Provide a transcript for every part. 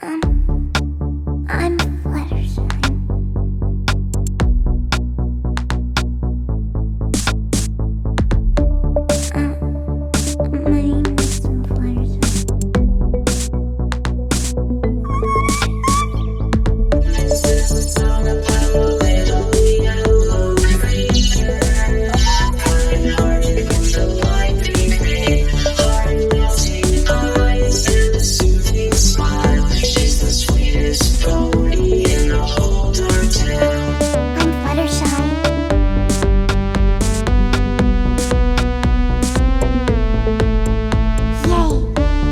I'm Fluttershy. My name is Fluttershy. This is a song about a little yellow creature. Kind hearted with a light pink vein, heart melting eyes and a soothing smile. She's the sweetest pony in the whole dark town. I'm Fluttershy. Yay!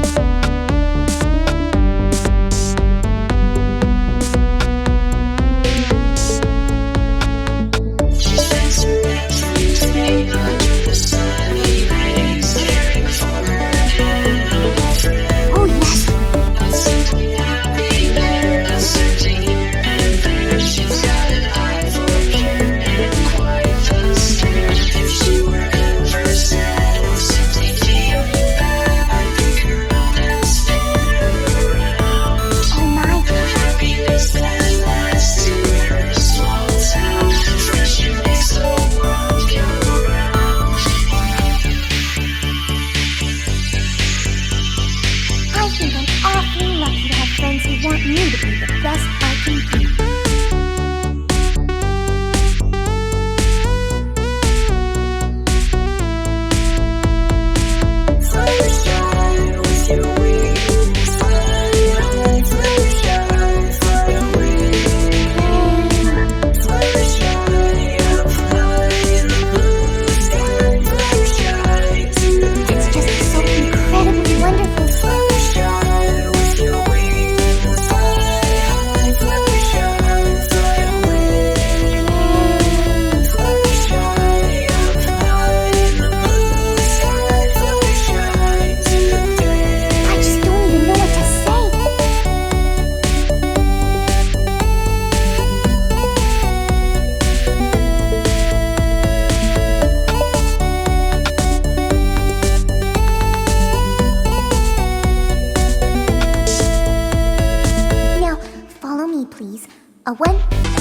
She spends her every day under the sunny rays, caring for her animal friend. Oh yes! Not simply happy, they're not searching here and there. She's got an eye for pure and quite the stare. If she were ever sad or simply feeling bad, I'd pick her up and spin her around. Oh my! Happiness that lasts in her small town. Fresh and makes the world go round. I think I'm awfully lucky to have friends who want me to be the best I can be. Fluttershy with your wings, fly high. Fluttershy, fly away. Fluttershy up high in the blue sky. Fluttershy today. It's just so incredibly wonderful. Fluttershy with your wings, fly high. Fluttershy, fly away. Fluttershy up high in the blue sky. Fluttershy today. I just don't even know what to say. Now, follow me, please. A 1,